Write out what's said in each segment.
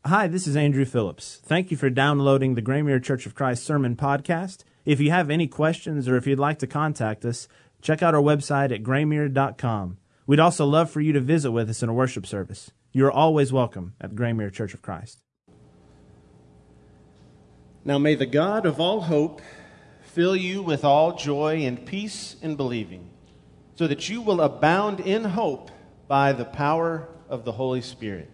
Hi, this is Andrew Phillips. Thank you for downloading the Graymere Church of Christ Sermon Podcast. If you have any questions or if you'd like to contact us, check out our website at graymere.com. We'd also love for you to visit with us in a worship service. You are always welcome at Graymere Church of Christ. Now may the God of all hope fill you with all joy and peace in believing, so that you will abound in hope by the power of the Holy Spirit.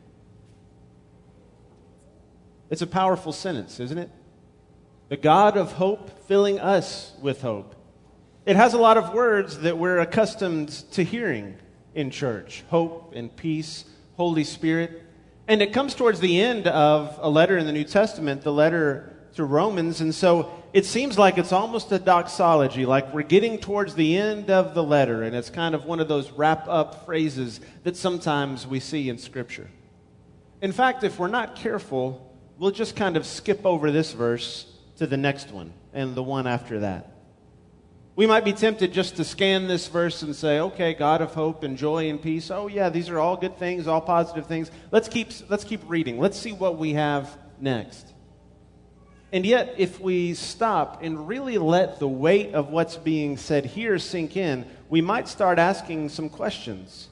It's a powerful sentence, isn't it? The God of hope filling us with hope. It has a lot of words that we're accustomed to hearing in church. Hope and peace, Holy Spirit. And it comes towards the end of a letter in the New Testament, the letter to Romans. And so it seems like it's almost a doxology, like we're getting towards the end of the letter. And it's kind of one of those wrap-up phrases that sometimes we see in Scripture. In fact, if we're not careful, we'll just kind of skip over this verse to the next one and the one after that. We might be tempted just to scan this verse and say, okay, God of hope and joy and peace. Oh yeah, these are all good things, all positive things. Let's keep reading. Let's see what we have next. And yet, if we stop and really let the weight of what's being said here sink in, we might start asking some questions.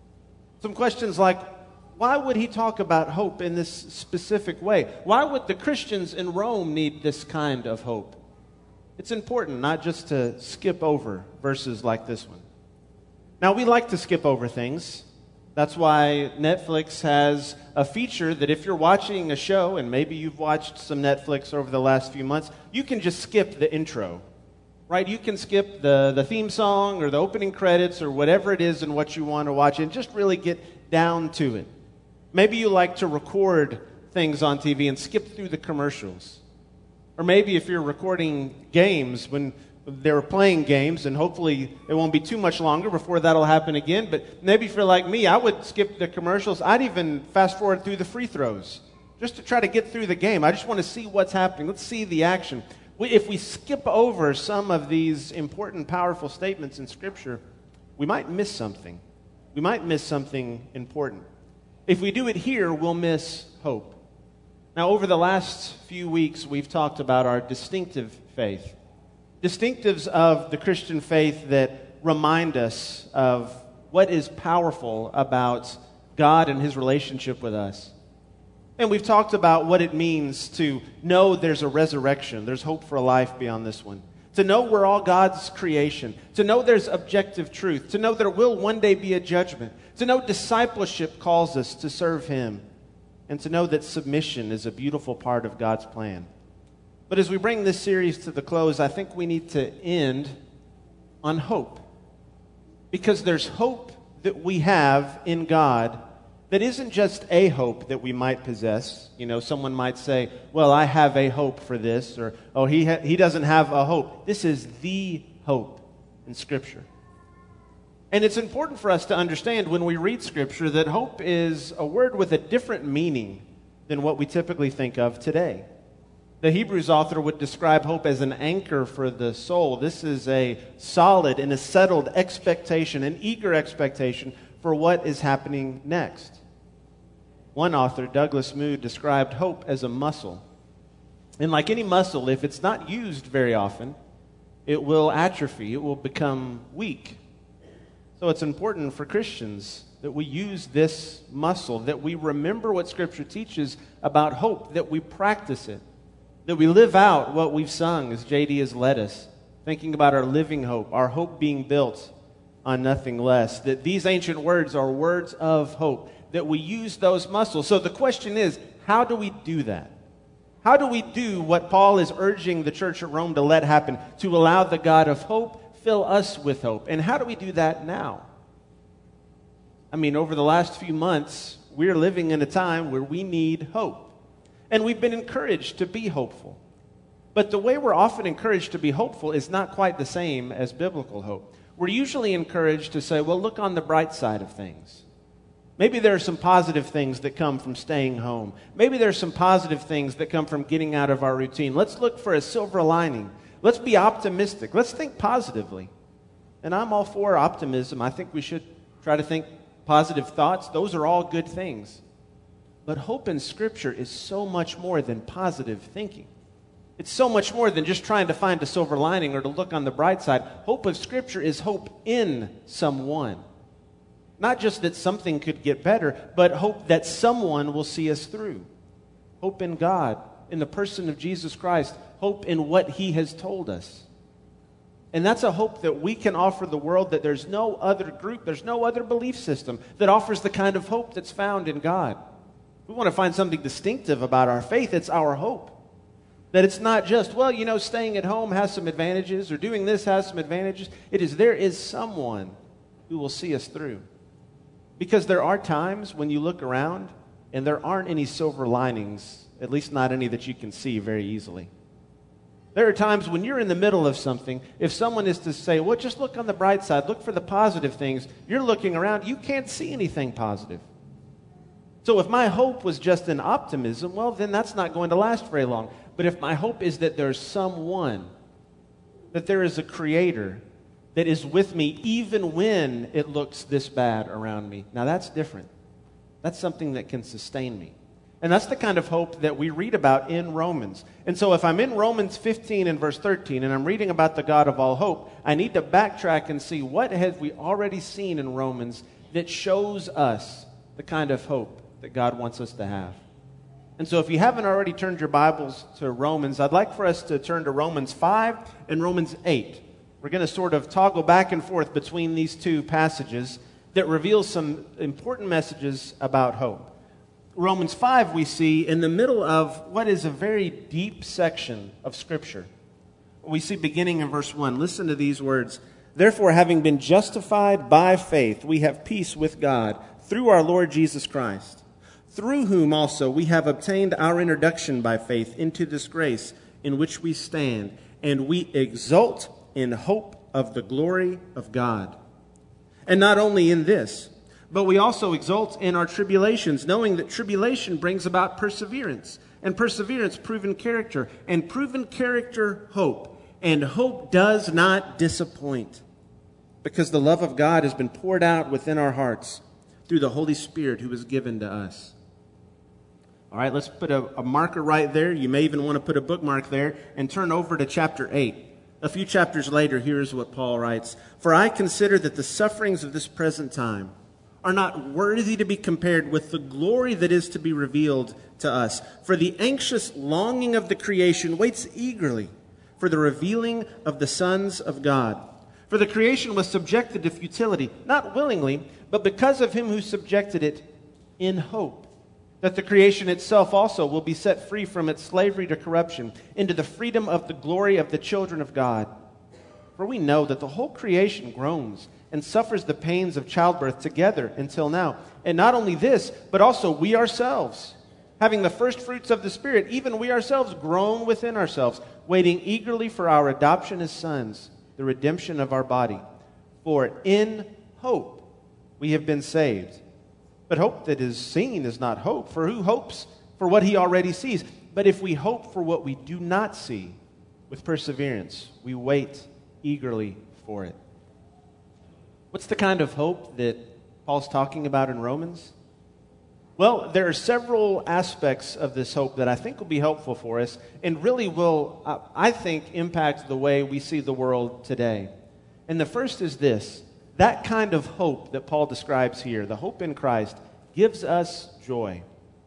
Some questions like, why would he talk about hope in this specific way? Why would the Christians in Rome need this kind of hope? It's important not just to skip over verses like this one. Now, we like to skip over things. That's why Netflix has a feature that if you're watching a show, and maybe you've watched some Netflix over the last few months, you can just skip the intro, right? You can skip the theme song or the opening credits or whatever it is and what you want to watch and just really get down to it. Maybe you like to record things on TV and skip through the commercials. Or maybe if you're recording games when they're playing games, and hopefully it won't be too much longer before that'll happen again, but maybe if you're like me, I would skip the commercials. I'd even fast forward through the free throws just to try to get through the game. I just want to see what's happening. Let's see the action. If we skip over some of these important, powerful statements in Scripture, we might miss something. We might miss something important. If we do it here, we'll miss hope. Now, over the last few weeks, we've talked about our distinctive faith. Distinctives of the Christian faith that remind us of what is powerful about God and His relationship with us. And we've talked about what it means to know there's a resurrection. There's hope for a life beyond this one. To know we're all God's creation. To know there's objective truth. To know there will one day be a judgment. To know discipleship calls us to serve Him. And to know that submission is a beautiful part of God's plan. But as we bring this series to the close, I think we need to end on hope. Because there's hope that we have in God that isn't just a hope that we might possess. You know, someone might say, well, I have a hope for this, or, oh, he doesn't have a hope. This is the hope in Scripture. And it's important for us to understand when we read Scripture that hope is a word with a different meaning than what we typically think of today. The Hebrews author would describe hope as an anchor for the soul. This is a solid and a settled expectation, an eager expectation for what is happening next. One author, Douglas Moo, described hope as a muscle. And like any muscle, if it's not used very often, it will atrophy, it will become weak. So it's important for Christians that we use this muscle, that we remember what Scripture teaches about hope, that we practice it, that we live out what we've sung as JD has led us, thinking about our living hope, our hope being built on nothing less, that these ancient words are words of hope, that we use those muscles. So the question is, how do we do that? How do we do what Paul is urging the church at Rome to let happen, to allow the God of hope fill us with hope? And how do we do that now? I mean, over the last few months, we're living in a time where we need hope. And we've been encouraged to be hopeful. But the way we're often encouraged to be hopeful is not quite the same as biblical hope. We're usually encouraged to say, well, look on the bright side of things. Maybe there are some positive things that come from staying home. Maybe there are some positive things that come from getting out of our routine. Let's look for a silver lining. Let's be optimistic. Let's think positively. And I'm all for optimism. I think we should try to think positive thoughts. Those are all good things. But hope in Scripture is so much more than positive thinking. It's so much more than just trying to find a silver lining or to look on the bright side. Hope of Scripture is hope in someone. Not just that something could get better, but hope that someone will see us through. Hope in God, in the person of Jesus Christ. Hope in what He has told us. And that's a hope that we can offer the world, that there's no other group, there's no other belief system that offers the kind of hope that's found in God. We want to find something distinctive about our faith. It's our hope. That it's not just, well, staying at home has some advantages, or doing this has some advantages. It is, there is someone who will see us through. Because there are times when you look around and there aren't any silver linings, at least not any that you can see very easily. There are times when you're in the middle of something, if someone is to say, well, just look on the bright side, look for the positive things, you're looking around, you can't see anything positive. So if my hope was just in optimism, well, then that's not going to last very long. But if my hope is that there's someone, that there is a Creator that is with me even when it looks this bad around me, now that's different. That's something that can sustain me. And that's the kind of hope that we read about in Romans. And so if I'm in Romans 15 and verse 13 and I'm reading about the God of all hope, I need to backtrack and see what have we already seen in Romans that shows us the kind of hope that God wants us to have. And so if you haven't already turned your Bibles to Romans, I'd like for us to turn to Romans 5 and Romans 8. We're going to sort of toggle back and forth between these two passages that reveal some important messages about hope. Romans 5 we see in the middle of what is a very deep section of Scripture. We see beginning in verse 1. Listen to these words. Therefore, having been justified by faith, we have peace with God through our Lord Jesus Christ, through whom also we have obtained our introduction by faith into this grace in which we stand, and we exult in hope of the glory of God. And not only in this, but we also exult in our tribulations, knowing that tribulation brings about perseverance, and perseverance, proven character, and proven character, hope. And hope does not disappoint, because the love of God has been poured out within our hearts through the Holy Spirit who is given to us. All right, let's put a marker right there. You may even want to put a bookmark there and turn over to chapter 8. A few chapters later, here's what Paul writes. For I consider that the sufferings of this present time are not worthy to be compared with the glory that is to be revealed to us. For the anxious longing of the creation waits eagerly for the revealing of the sons of God. For the creation was subjected to futility, not willingly, but because of him who subjected it in hope, that the creation itself also will be set free from its slavery to corruption into the freedom of the glory of the children of God. For we know that the whole creation groans and suffers the pains of childbirth together until now. And not only this, but also we ourselves, having the first fruits of the Spirit, even we ourselves groan within ourselves, waiting eagerly for our adoption as sons, the redemption of our body. For in hope we have been saved. But hope that is seen is not hope, for who hopes for what he already sees? But if we hope for what we do not see, with perseverance, we wait eagerly for it. What's the kind of hope that Paul's talking about in Romans? Well, there are several aspects of this hope that I think will be helpful for us and really will, I think, impact the way we see the world today. And the first is this. That kind of hope that Paul describes here, the hope in Christ, gives us joy.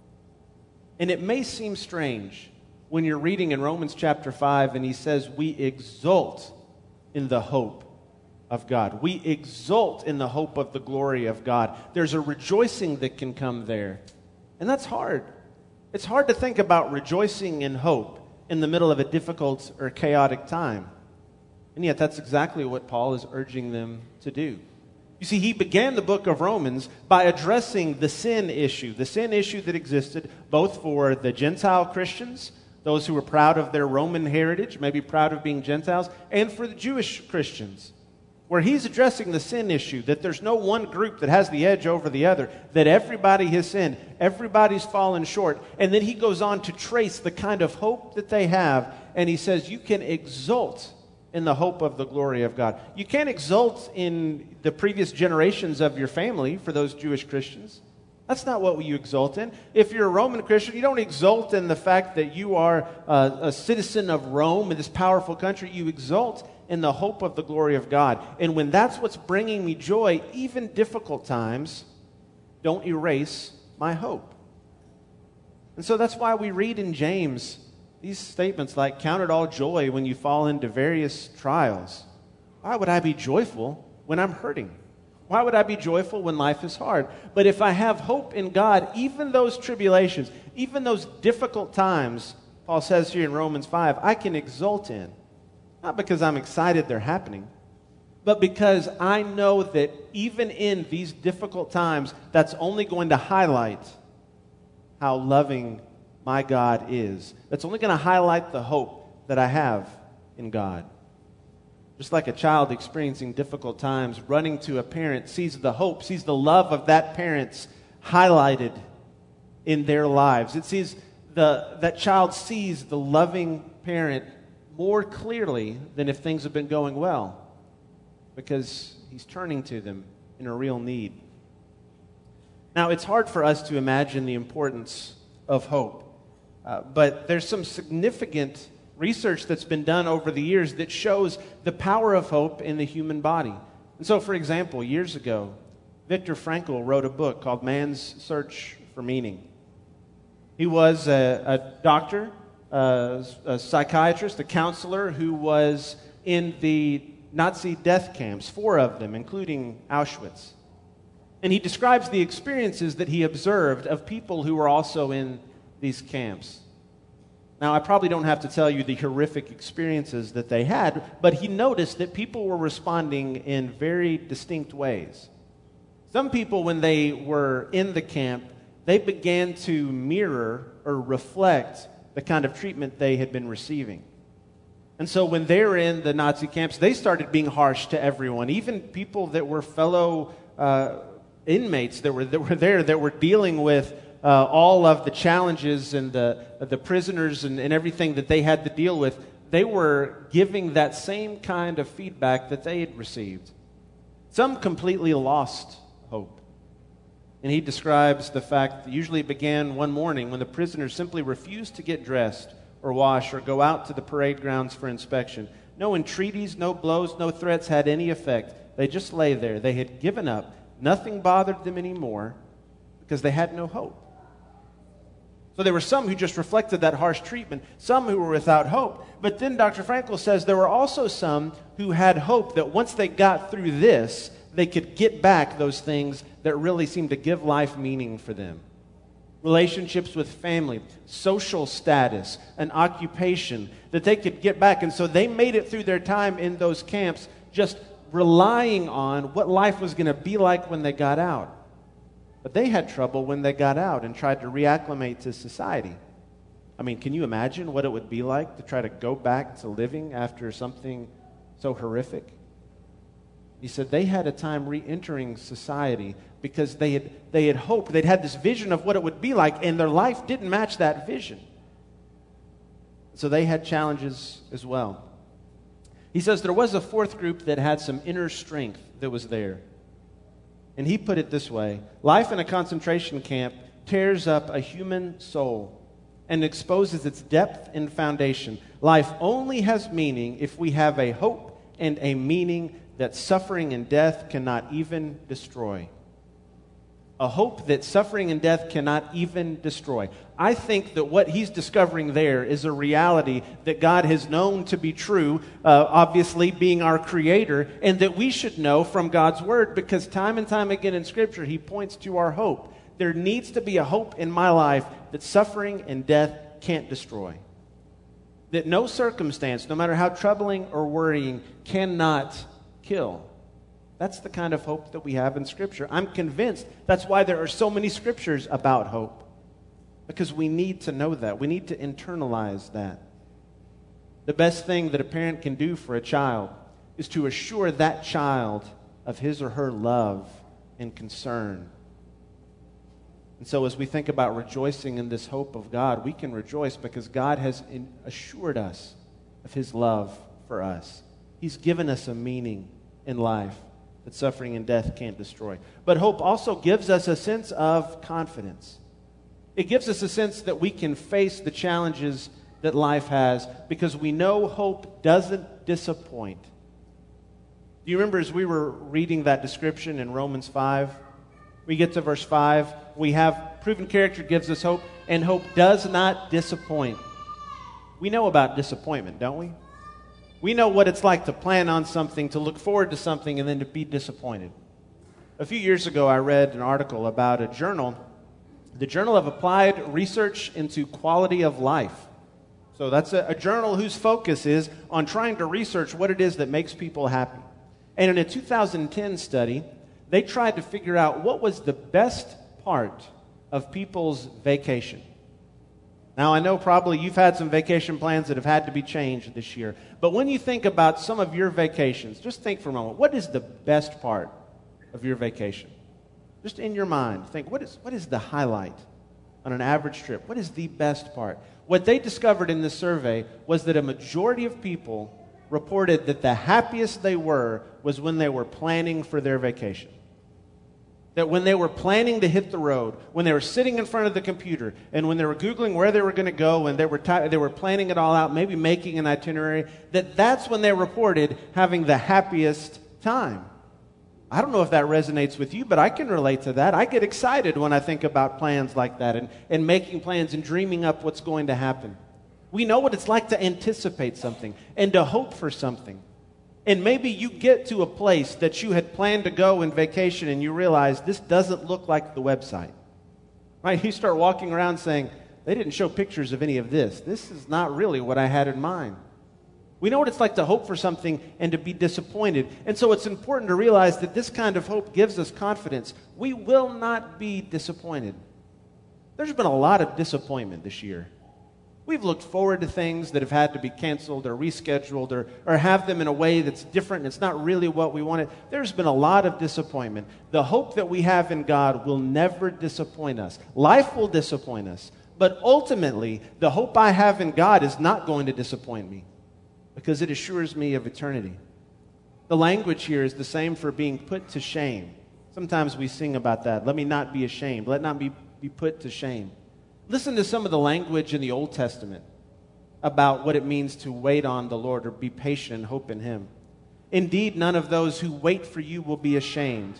And it may seem strange when you're reading in Romans chapter 5 and he says, we exult in the hope of God. We exult in the hope of the glory of God. There's a rejoicing that can come there. And that's hard. It's hard to think about rejoicing in hope in the middle of a difficult or chaotic time. And yet that's exactly what Paul is urging them to do. You see, he began the book of Romans by addressing the sin issue that existed both for the Gentile Christians, those who were proud of their Roman heritage, maybe proud of being Gentiles, and for the Jewish Christians, where he's addressing the sin issue, that there's no one group that has the edge over the other, that everybody has sinned, everybody's fallen short. And then he goes on to trace the kind of hope that they have, and he says you can exult in the hope of the glory of God. You can't exult in the previous generations of your family for those Jewish Christians. That's not what you exult in. If you're a Roman Christian, you don't exult in the fact that you are a citizen of Rome, in this powerful country. You exult in the hope of the glory of God. And when that's what's bringing me joy, even difficult times don't erase my hope. And so that's why we read in James these statements like, count it all joy when you fall into various trials. Why would I be joyful when I'm hurting? Why would I be joyful when life is hard? But if I have hope in God, even those tribulations, even those difficult times, Paul says here in Romans 5, I can exult in. Not because I'm excited they're happening, but because I know that even in these difficult times, that's only going to highlight how loving my God is. That's only going to highlight the hope that I have in God. Just like a child experiencing difficult times, running to a parent, sees the hope, sees the love of that parent's highlighted in their lives. It sees that child sees the loving parent more clearly than if things have been going well, because he's turning to them in a real need. Now, it's hard for us to imagine the importance of hope, but there's some significant research that's been done over the years that shows the power of hope in the human body. And so, for example, years ago, Viktor Frankl wrote a book called Man's Search for Meaning. He was a doctor, a psychiatrist, a counselor who was in the Nazi death camps, 4 of them, including Auschwitz. And he describes the experiences that he observed of people who were also in these camps. Now, I probably don't have to tell you the horrific experiences that they had, but he noticed that people were responding in very distinct ways. Some people, when they were in the camp, they began to mirror or reflect the kind of treatment they had been receiving. And so when they were in the Nazi camps, they started being harsh to everyone, even people that were fellow inmates that were there, that were dealing with all of the challenges and the prisoners and everything that they had to deal with. They were giving that same kind of feedback that they had received. Some completely lost hope. And he describes the fact that usually it began one morning when the prisoners simply refused to get dressed or wash or go out to the parade grounds for inspection. No entreaties, no blows, no threats had any effect. They just lay there. They had given up. Nothing bothered them anymore because they had no hope. So there were some who just reflected that harsh treatment, some who were without hope. But then Dr. Frankl says there were also some who had hope that once they got through this, they could get back those things that really seemed to give life meaning for them. Relationships with family, social status, an occupation that they could get back. And so they made it through their time in those camps just relying on what life was going to be like when they got out. But they had trouble when they got out and tried to reacclimate to society. I mean, can you imagine what it would be like to try to go back to living after something so horrific? He said they had a time re-entering society because they had hoped, they'd had this vision of what it would be like, and their life didn't match that vision. So they had challenges as well. He says there was a 4th group that had some inner strength that was there. And he put it this way: life in a concentration camp tears up a human soul and exposes its depth and foundation. Life only has meaning if we have a hope and a meaning that suffering and death cannot even destroy. A hope that suffering and death cannot even destroy. I think that what he's discovering there is a reality that God has known to be true, obviously being our creator, and that we should know from God's word, because time and time again in Scripture, he points to our hope. There needs to be a hope in my life that suffering and death can't destroy. That no circumstance, no matter how troubling or worrying, cannot kill. That's the kind of hope that we have in Scripture. I'm convinced that's why there are so many Scriptures about hope. Because we need to know that. We need to internalize that. The best thing that a parent can do for a child is to assure that child of his or her love and concern. And so as we think about rejoicing in this hope of God, we can rejoice because God has assured us of his love for us. He's given us a meaning in life. that suffering and death can't destroy. But hope also gives us a sense of confidence. It gives us a sense that we can face the challenges that life has because we know hope doesn't disappoint. Do you remember as we were reading that description in Romans 5? We get to verse 5. We have proven character gives us hope, and hope does not disappoint. We know about disappointment, don't we? We know what it's like to plan on something, to look forward to something, and then to be disappointed. A few years ago, I read an article about a journal, the Journal of Applied Research into Quality of Life. So that's a journal whose focus is on trying to research what it is that makes people happy. And in a 2010 study, they tried to figure out what was the best part of people's vacation. Now, I know probably you've had some vacation plans that have had to be changed this year. But when you think about some of your vacations, just think for a moment, what is the best part of your vacation? Just in your mind, think, what is the highlight on an average trip? What is the best part? What they discovered in this survey was that a majority of people reported that the happiest they were was when they were planning for their vacation. That when they were planning to hit the road, when they were sitting in front of the computer, and when they were Googling where they were going to go, and they were planning it all out, maybe making an itinerary, that's when they reported having the happiest time. I don't know if that resonates with you, but I can relate to that. I get excited when I think about plans like that and making plans and dreaming up what's going to happen. We know what it's like to anticipate something and to hope for something. And maybe you get to a place that you had planned to go in vacation and you realize this doesn't look like the website. Right? You start walking around saying, they didn't show pictures of any of this. This is not really what I had in mind. We know what it's like to hope for something and to be disappointed. And so it's important to realize that this kind of hope gives us confidence. We will not be disappointed. There's been a lot of disappointment this year. We've looked forward to things that have had to be canceled or rescheduled or have them in a way that's different and it's not really what we wanted. There's been a lot of disappointment. The hope that we have in God will never disappoint us. Life will disappoint us. But ultimately, the hope I have in God is not going to disappoint me because it assures me of eternity. The language here is the same for being put to shame. Sometimes we sing about that. Let me not be ashamed. Let not be put to shame. Listen to some of the language in the Old Testament about what it means to wait on the Lord or be patient and hope in Him. Indeed, none of those who wait for you will be ashamed.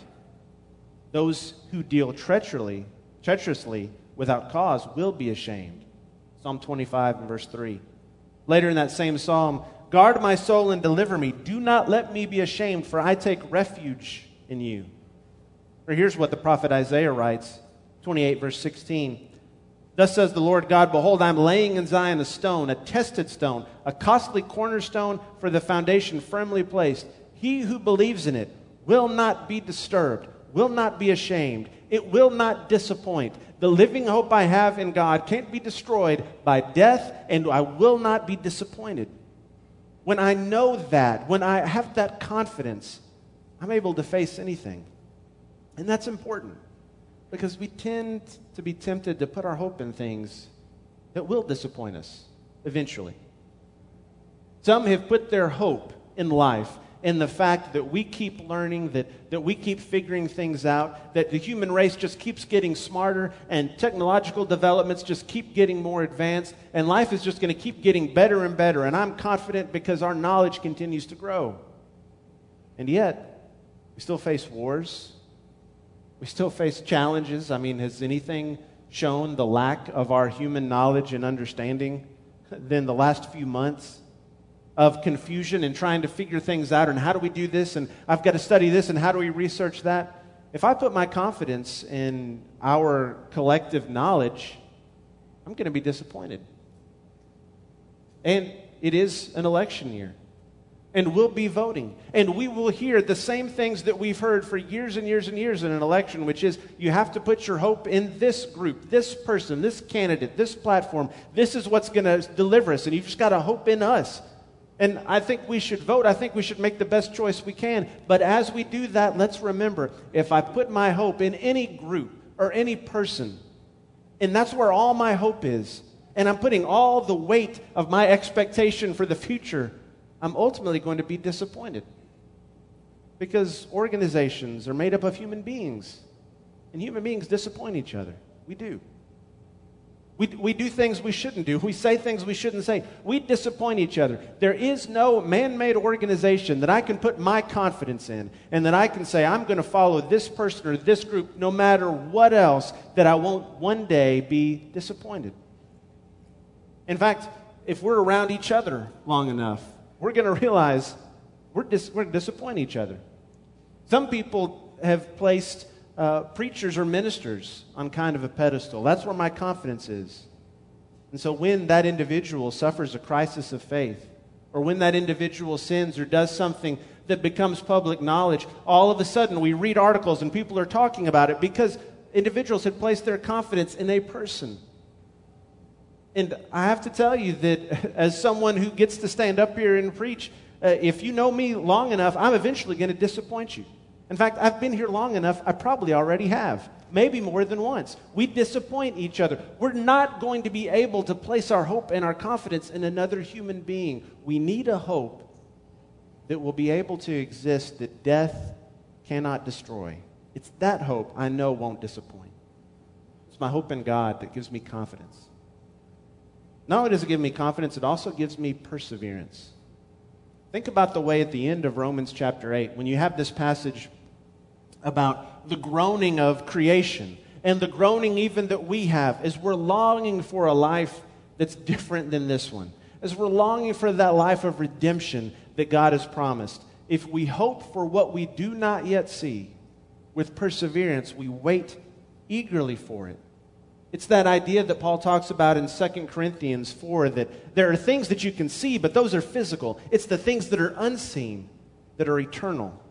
Those who deal treacherously without cause will be ashamed. Psalm 25 and verse 3. Later in that same psalm, guard my soul and deliver me. Do not let me be ashamed, for I take refuge in you. Or here's what the prophet Isaiah writes, 28 verse 16. Thus says the Lord God, behold, I am laying in Zion a stone, a tested stone, a costly cornerstone for the foundation firmly placed. He who believes in it will not be disturbed, will not be ashamed. It will not disappoint. The living hope I have in God can't be destroyed by death, and I will not be disappointed. When I know that, when I have that confidence, I'm able to face anything. And that's important. Because we tend to be tempted to put our hope in things that will disappoint us eventually. Some have put their hope in life in the fact that we keep learning, that we keep figuring things out, that the human race just keeps getting smarter and technological developments just keep getting more advanced and life is just going to keep getting better and better. And I'm confident because our knowledge continues to grow. And yet, we still face wars. We still face challenges. I mean, has anything shown the lack of our human knowledge and understanding than the last few months of confusion and trying to figure things out and how do we do this and I've got to study this and how do we research that? If I put my confidence in our collective knowledge, I'm going to be disappointed. And it is an election year. And we'll be voting. And we will hear the same things that we've heard for years and years and years in an election, which is you have to put your hope in this group, this person, this candidate, this platform. This is what's going to deliver us. And you've just got to hope in us. And I think we should vote. I think we should make the best choice we can. But as we do that, let's remember, if I put my hope in any group or any person, and that's where all my hope is, and I'm putting all the weight of my expectation for the future, I'm ultimately going to be disappointed. Because organizations are made up of human beings, and human beings disappoint each other. We do. We do things we shouldn't do. We say things we shouldn't say. We disappoint each other. There is no man-made organization that I can put my confidence in and that I can say, I'm going to follow this person or this group no matter what else, that I won't one day be disappointed. In fact, if we're around each other long enough, we're going to realize we're going to disappoint each other. Some people have placed preachers or ministers on kind of a pedestal. That's where my confidence is. And so when that individual suffers a crisis of faith, or when that individual sins or does something that becomes public knowledge, all of a sudden we read articles and people are talking about it because individuals had placed their confidence in a person. And I have to tell you that as someone who gets to stand up here and preach, if you know me long enough, I'm eventually going to disappoint you. In fact, I've been here long enough, I probably already have. Maybe more than once. We disappoint each other. We're not going to be able to place our hope and our confidence in another human being. We need a hope that will be able to exist that death cannot destroy. It's that hope I know won't disappoint. It's my hope in God that gives me confidence. Not only does it give me confidence, it also gives me perseverance. Think about the way at the end of Romans chapter 8, when you have this passage about the groaning of creation and the groaning even that we have as we're longing for a life that's different than this one, as we're longing for that life of redemption that God has promised. If we hope for what we do not yet see, with perseverance, we wait eagerly for it. It's that idea that Paul talks about in 2 Corinthians 4, that there are things that you can see, but those are physical. It's the things that are unseen that are eternal.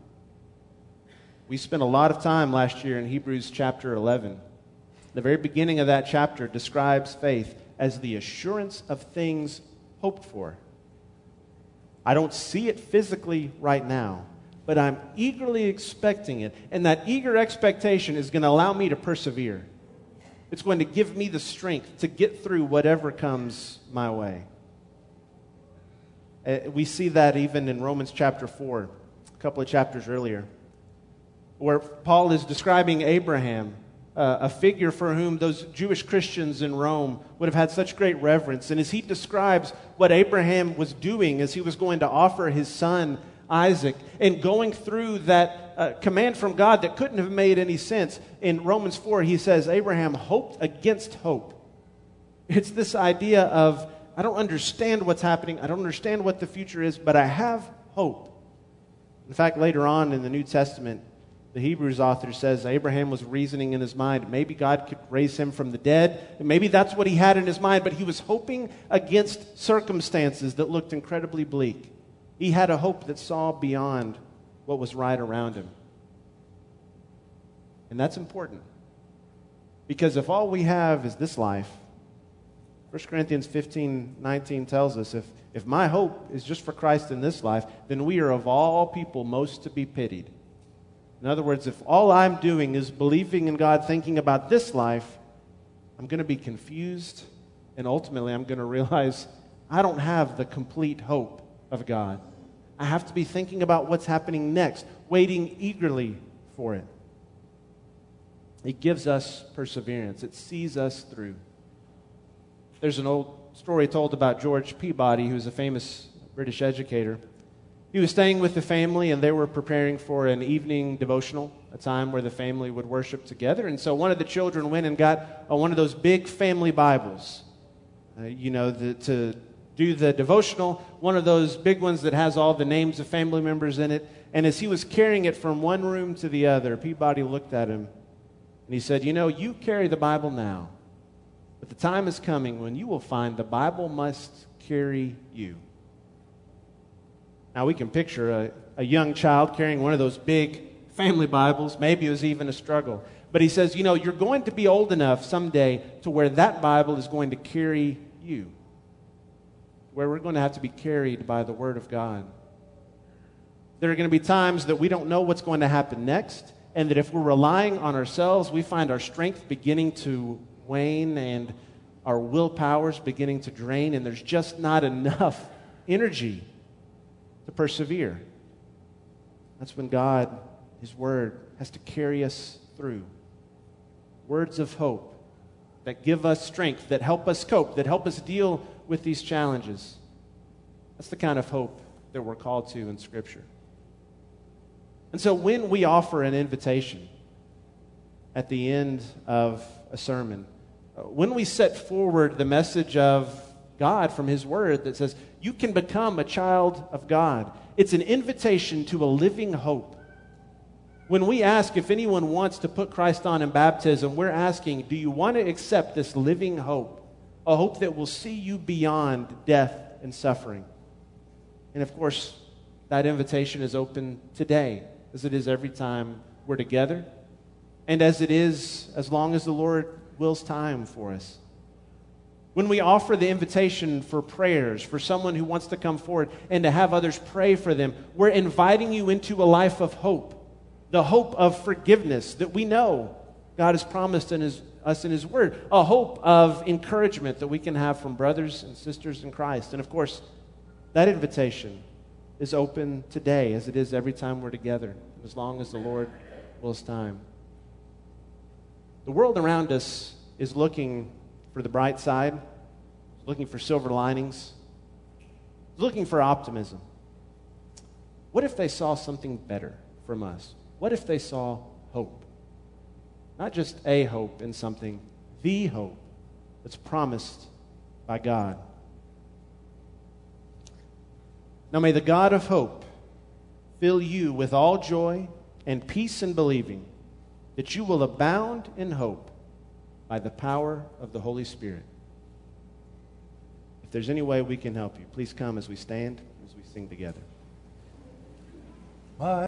We spent a lot of time last year in Hebrews chapter 11. The very beginning of that chapter describes faith as the assurance of things hoped for. I don't see it physically right now, but I'm eagerly expecting it, and that eager expectation is going to allow me to persevere. It's going to give me the strength to get through whatever comes my way. We see that even in Romans chapter 4, a couple of chapters earlier, where Paul is describing Abraham, a figure for whom those Jewish Christians in Rome would have had such great reverence. And as he describes what Abraham was doing as he was going to offer his son Isaac, and going through that command from God that couldn't have made any sense, in Romans 4 he says, Abraham hoped against hope. It's this idea of, I don't understand what's happening, I don't understand what the future is, but I have hope. In fact, later on in the New Testament, the Hebrews author says Abraham was reasoning in his mind. Maybe God could raise him from the dead. Maybe that's what he had in his mind, but he was hoping against circumstances that looked incredibly bleak. He had a hope that saw beyond what was right around him. And that's important. Because if all we have is this life, 1 Corinthians 15:19 tells us, if my hope is just for Christ in this life, then we are of all people most to be pitied. In other words, if all I'm doing is believing in God, thinking about this life, I'm going to be confused, and ultimately I'm going to realize I don't have the complete hope of God. I have to be thinking about what's happening next, waiting eagerly for it. It gives us perseverance. It sees us through. There's an old story told about George Peabody, who's a famous British educator. He was staying with the family, and they were preparing for an evening devotional, a time where the family would worship together. And so one of the children went and got one of those big family Bibles, to do the devotional, one of those big ones that has all the names of family members in it. And as he was carrying it from one room to the other, Peabody looked at him, and he said, you carry the Bible now, but the time is coming when you will find the Bible must carry you. Now, we can picture a young child carrying one of those big family Bibles. Maybe it was even a struggle. But he says, you're going to be old enough someday to where that Bible is going to carry you, where we're going to have to be carried by the Word of God. There are going to be times that we don't know what's going to happen next, and that if we're relying on ourselves, we find our strength beginning to wane and our willpower's beginning to drain, and there's just not enough energy to persevere. That's when God, His Word, has to carry us through. Words of hope that give us strength, that help us cope, that help us deal with these challenges. That's the kind of hope that we're called to in Scripture. And so when we offer an invitation at the end of a sermon, when we set forward the message of God from His Word that says, you can become a child of God, it's an invitation to a living hope. When we ask if anyone wants to put Christ on in baptism, we're asking, do you want to accept this living hope? A hope that will see you beyond death and suffering. And of course, that invitation is open today, as it is every time we're together, and as it is as long as the Lord wills time for us. When we offer the invitation for prayers, for someone who wants to come forward and to have others pray for them, we're inviting you into a life of hope, the hope of forgiveness that we know God has promised us in His Word, a hope of encouragement that we can have from brothers and sisters in Christ. And of course, that invitation is open today, as it is every time we're together, as long as the Lord wills time. The world around us is looking for the bright side, looking for silver linings, looking for optimism. What if they saw something better from us? What if they saw hope? Not just a hope in something, the hope that's promised by God. Now may the God of hope fill you with all joy and peace in believing, that you will abound in hope by the power of the Holy Spirit. If there's any way we can help you, please come as we stand, as we sing together. Bye.